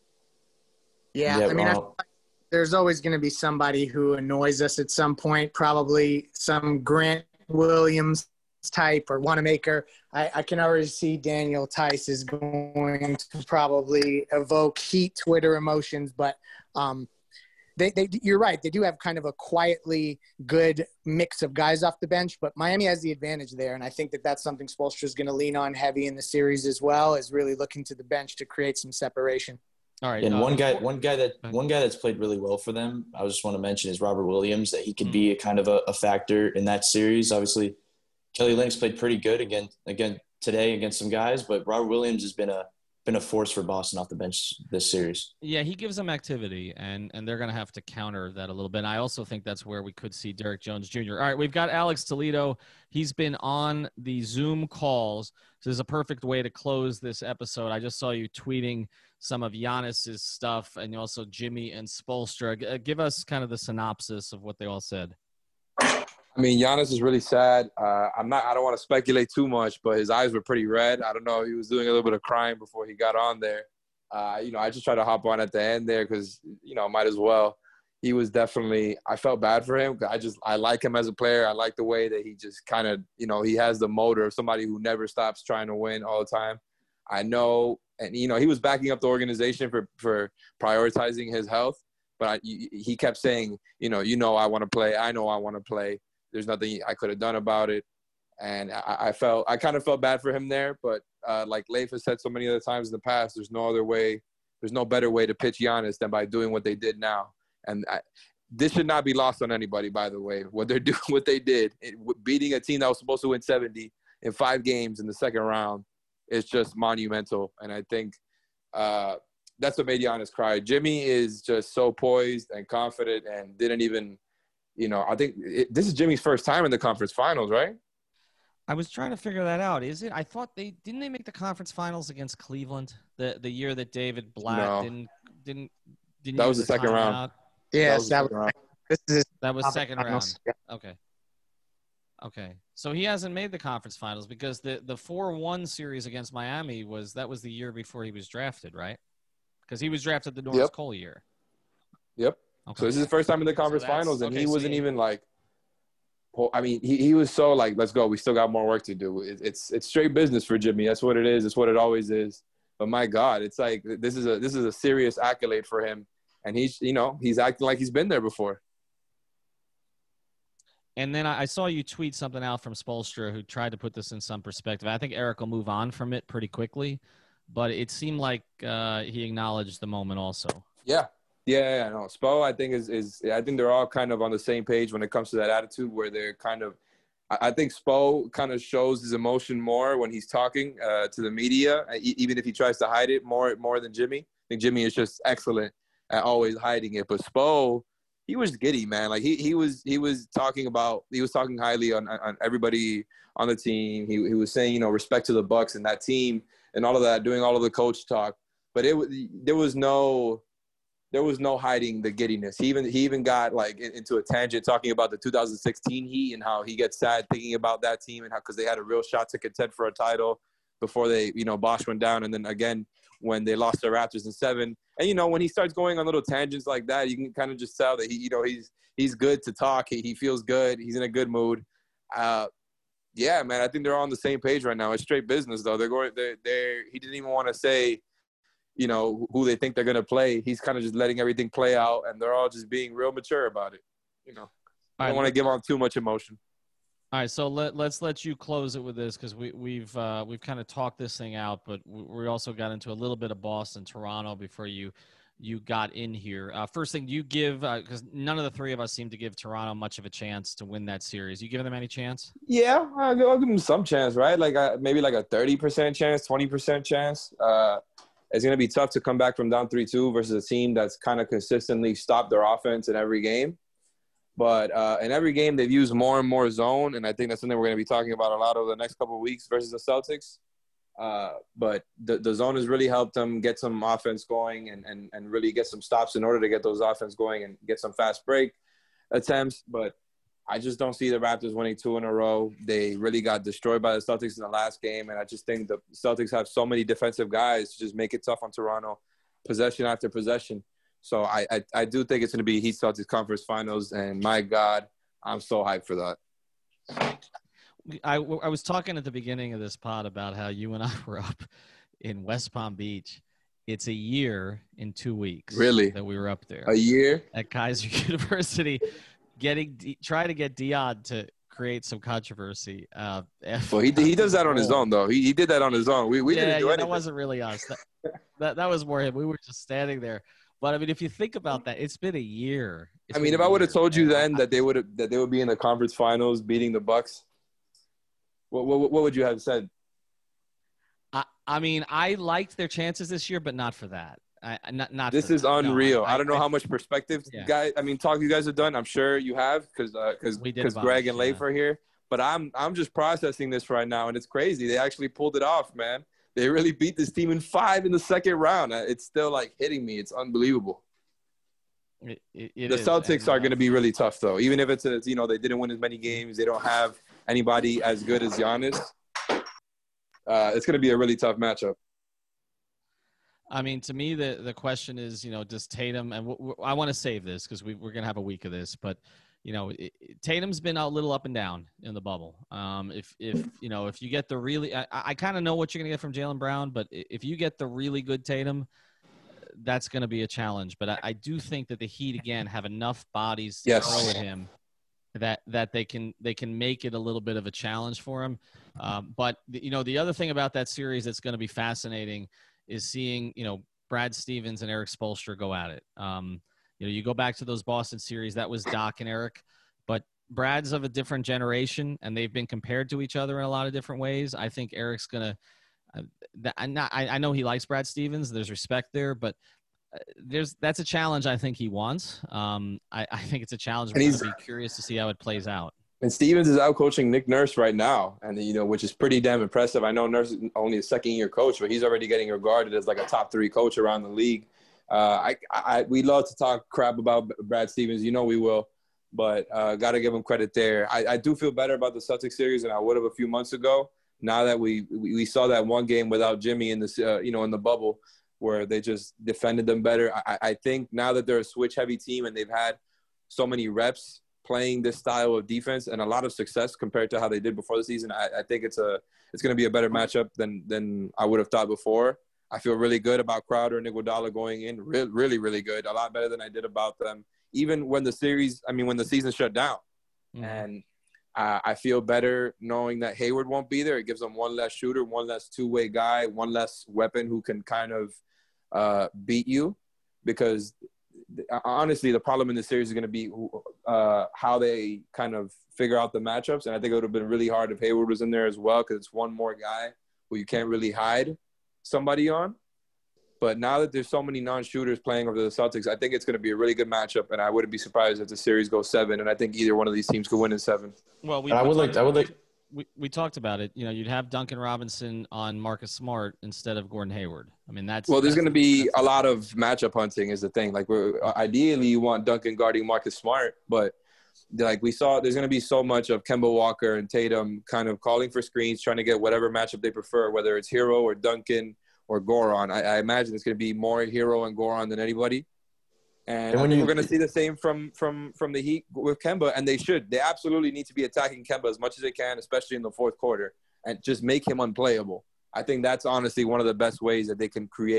Yeah, yeah I mean, I well, there's always going to be somebody who annoys us at some point, probably some Grant Williams type or Wanamaker. I, I can already see Daniel Tice is going to probably evoke heat Twitter emotions, but um, they, they, you're right. They do have kind of a quietly good mix of guys off the bench, but Miami has the advantage there. And I think that that's something Spoelstra is going to lean on heavy in the series as well, is really looking to the bench to create some separation. All right. And uh, one guy, one guy that one guy that's played really well for them, I just want to mention, is Robert Williams. That he could mm-hmm. be a kind of a, a factor in that series. Obviously, Kelly Olynyk played pretty good again again today against some guys, but Robert Williams has been a been a force for Boston off the bench this series. Yeah, he gives them activity, and and they're going to have to counter that a little bit. And I also think that's where we could see Derrick Jones Junior All right, we've got Alex Toledo. He's been on the Zoom calls. So this is a perfect way to close this episode. I just saw you tweeting some of Giannis's stuff, and also Jimmy and Spoelstra. Give us kind of the synopsis of what they all said. I mean, Giannis is really sad. Uh, I'm not. I don't want to speculate too much, but his eyes were pretty red. I don't know. He was doing a little bit of crying before he got on there. Uh, you know, I just tried to hop on at the end there because, you know, might as well. He was definitely. I felt bad for him. I just I like him as a player. I like the way that he just kind of, you know, he has the motor of somebody who never stops trying to win all the time. I know, and you know, he was backing up the organization for for prioritizing his health. But I, he kept saying, you know, you know, I want to play. I know I want to play. There's nothing I could have done about it. And I, I felt – I kind of felt bad for him there. But uh, like Leif has said so many other times in the past, there's no other way – there's no better way to pitch Giannis than by doing what they did now. And I, this should not be lost on anybody, by the way, what they're doing, what they did. It, beating a team that was supposed to win seventy in five games in the second round is just monumental. And I think uh, that's what made Giannis cry. Jimmy is just so poised and confident and didn't even – You know, I think it, this is Jimmy's first time in the conference finals, right? I was trying to figure that out. Is it? I thought they – didn't they make the conference finals against Cleveland the, the year that David Blatt no. didn't – didn't, didn't That was the second round. out? Yes, that was, that was, this is that was second finals. round. Yeah. Okay. Okay. So he hasn't made the conference finals because the, the four one series against Miami was – that was the year before he was drafted, right? Because he was drafted the Norris yep. Cole year. Yep. Okay. So this is the first time in the conference so finals, and okay, he wasn't so even like – I mean, he, he was so like, let's go. We still got more work to do. It, it's it's straight business for Jimmy. That's what it is. It's what it always is. But my God, it's like this is a this is a serious accolade for him, and he's you know he's acting like he's been there before. And then I saw you tweet something out from Spoelstra, who tried to put this in some perspective. I think Eric will move on from it pretty quickly, but it seemed like uh, he acknowledged the moment also. Yeah. Yeah, yeah, no. Spo, I think is is I think they're all kind of on the same page when it comes to that attitude where they're kind of. I think Spo kind of shows his emotion more when he's talking uh, to the media, even if he tries to hide it more more than Jimmy. I think Jimmy is just excellent at always hiding it, but Spo, he was giddy, man. Like he he was he was talking about he was talking highly on on everybody on the team. He he was saying you know respect to the Bucks and that team and all of that, doing all of the coach talk. But it there was no. There was no hiding the giddiness. He even he even got like into a tangent talking about the two thousand sixteen Heat and how he gets sad thinking about that team and how because they had a real shot to contend for a title before they you know Bosh went down and then again when they lost the Raptors in seven. And you know when he starts going on little tangents like that, you can kind of just tell that he you know he's he's good to talk. He he feels good. He's in a good mood. Uh, yeah, man, I think they're all on the same page right now. It's straight business though. They're going. They they he didn't even want to say. you know, who they think they're going to play. He's kind of just letting everything play out, and they're all just being real mature about it. You know, I don't right, want to give on too much emotion. All right, so let, let's let you close it with this because we, we've uh, we've kind of talked this thing out, but we, we also got into a little bit of Boston, Toronto before you you got in here. Uh, first thing, do you give because uh, none of the three of us seem to give Toronto much of a chance to win that series. You giving them any chance? Yeah, I'll give, I'll give them some chance, right? Like uh, maybe like a thirty percent chance, twenty percent chance. Uh, it's going to be tough to come back from down three two versus a team that's kind of consistently stopped their offense in every game. But uh, in every game, they've used more and more zone, and I think that's something we're going to be talking about a lot over the next couple of weeks versus the Celtics. Uh, but the, the zone has really helped them get some offense going and, and, and really get some stops in order to get those offense going and get some fast break attempts. But I just don't see the Raptors winning two in a row. They really got destroyed by the Celtics in the last game, and I just think the Celtics have so many defensive guys to just make it tough on Toronto, possession after possession. So I, I, I do think it's going to be Heat Celtics Conference Finals, and my God, I'm so hyped for that. I, I was talking at the beginning of this pod about how you and I were up in West Palm Beach. It's a year in two weeks. Really? That we were up there. A year? At Kaiser University, getting try to get Dion to create some controversy. Uh, well, he he does that on his own, though. He he did that on his own. We we yeah, didn't do yeah, anything. That wasn't really us. That, that that was more him. We were just standing there. But I mean, if you think about that, it's been a year. It's I mean, if I would have told you then that they would have that they would be in the conference finals, beating the Bucks, what what what would you have said? I I mean, I liked their chances this year, but not for that. I not not. This is that. unreal. No, I, I don't know I, how much perspective, yeah. guys. I mean, talk you guys have done. I'm sure you have, because because because Greg and Leif are here. But I'm I'm just processing this right now, and it's crazy. They actually pulled it off, man. They really beat this team in five in the second round. It's still like hitting me. It's unbelievable. It, it, it the is, Celtics and, are uh, going to be really tough, though. Even if it's a, you know, they didn't win as many games, they don't have anybody as good as Giannis. Uh, it's going to be a really tough matchup. I mean, to me, the the question is, you know, does Tatum and w- w- I want to save this because we we're going to have a week of this, but you know, it, it, Tatum's been a little up and down in the bubble. Um, if if you know, if you get the really, I, I kind of know what you're going to get from Jaylen Brown, but if you get the really good Tatum, that's going to be a challenge. But I, I do think that the Heat again have enough bodies to yes. throw at him that that they can they can make it a little bit of a challenge for him. Um, but you know, the other thing about that series that's going to be fascinating is seeing, you know, Brad Stevens and Eric Spoelstra go at it. Um, you know, you go back to those Boston series, that was Doc and Eric, but Brad's of a different generation, and they've been compared to each other in a lot of different ways. I think Eric's going to uh, – I, I know he likes Brad Stevens. There's respect there, but uh, there's that's a challenge I think he wants. Um, I, I think it's a challenge. We're going to be curious to see how it plays out. And Stevens is out coaching Nick Nurse right now, and you know, which is pretty damn impressive. I know Nurse is only a second-year coach, but he's already getting regarded as like a top three coach around the league. Uh, I, I, we love to talk crap about Brad Stevens. You know we will, but uh, got to give him credit there. I, I do feel better about the Celtics series than I would have a few months ago. Now that we we, we saw that one game without Jimmy in the uh, you know in the bubble where they just defended them better. I, I think now that they're a switch-heavy team and they've had so many reps playing this style of defense and a lot of success compared to how they did before the season, I, I think it's a it's going to be a better matchup than than I would have thought before. I feel really good about Crowder and Iguodala going in, really, really, really good, a lot better than I did about them, even when the series, I mean, when the season shut down. Mm-hmm. And uh, I feel better knowing that Hayward won't be there. It gives them one less shooter, one less two-way guy, one less weapon who can kind of uh, beat you, because honestly, the problem in this series is going to be uh, how they kind of figure out the matchups. And I think it would have been really hard if Hayward was in there as well, because it's one more guy who you can't really hide somebody on. But now that there's so many non-shooters playing over the Celtics, I think it's going to be a really good matchup, and I wouldn't be surprised if the series goes seven. And I think either one of these teams could win in seven. Well, we I would like. I would like. We we talked about it. You know, you'd have Duncan Robinson on Marcus Smart instead of Gordon Hayward. I mean, that's well. There's going to be a lot of matchup hunting, is the thing. Like, we're, ideally, you want Duncan guarding Marcus Smart, but like we saw, there's going to be so much of Kemba Walker and Tatum kind of calling for screens, trying to get whatever matchup they prefer, whether it's Hero or Duncan or Goran. I, I imagine it's going to be more Hero and Goran than anybody. And, and when you, we're going to see the same from, from, from the Heat with Kemba, and they should. They absolutely need to be attacking Kemba as much as they can, especially in the fourth quarter, and just make him unplayable. I think that's honestly one of the best ways that they can create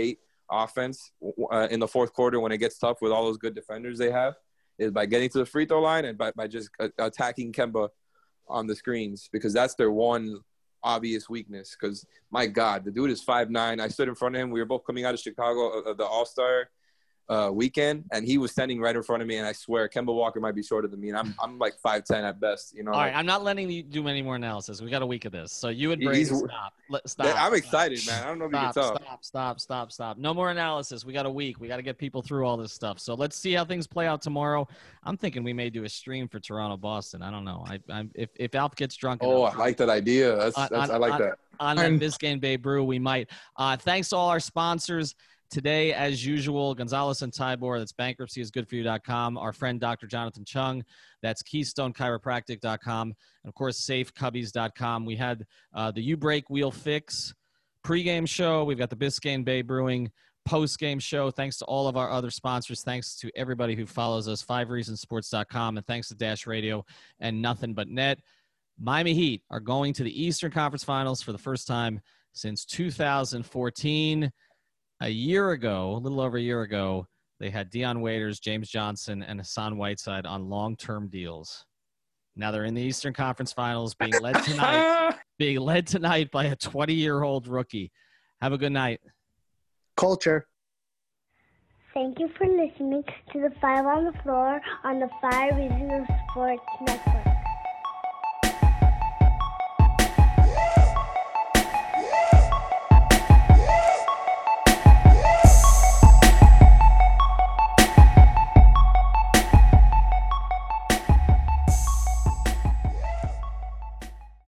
offense uh, in the fourth quarter when it gets tough with all those good defenders they have is by getting to the free throw line and by, by just uh, attacking Kemba on the screens, because that's their one obvious weakness. Because, my God, the dude is five nine. I stood in front of him. We were both coming out of Chicago, uh, the All-Star uh, weekend, and he was standing right in front of me, and I swear Kemba Walker might be shorter than me, and I'm I'm like five ten at best. You know. All like, right, I'm not letting you do any more analysis. We got a week of this, so you and Brady stop. Let, stop. I'm stop. excited, man. I don't know if stop, you can tell. Stop, stop, stop, stop. No more analysis. We got a week. We got to get people through all this stuff. So let's see how things play out tomorrow. I'm thinking we may do a stream for Toronto, Boston. I don't know. I, I if if Alf gets drunk. Oh, I like that idea. That's, on, that's on, I like on, that. On that Biscayne Bay Brew, we might. Uh, thanks to all our sponsors. Today, as usual, Gonzalez and Tybor, that's bankruptcy is good for you dot com. Our friend Doctor Jonathan Chung, that's keystone chiropractic dot com. And, of course, safe cubbies dot com. We had uh, the U-Brake Wheel Fix pregame show. We've got the Biscayne Bay Brewing post-game show. Thanks to all of our other sponsors. Thanks to everybody who follows us, five reasons sports dot com. And thanks to Dash Radio and Nothing But Net. Miami Heat are going to the Eastern Conference Finals for the first time since two thousand fourteen. A year ago, a little over a year ago, they had Dion Waiters, James Johnson, and Hassan Whiteside on long-term deals. Now they're in the Eastern Conference Finals, being led tonight, being led tonight by a twenty-year-old rookie. Have a good night. Culture. Thank you for listening to the Five on the Floor on the Five Reasons Sports Network.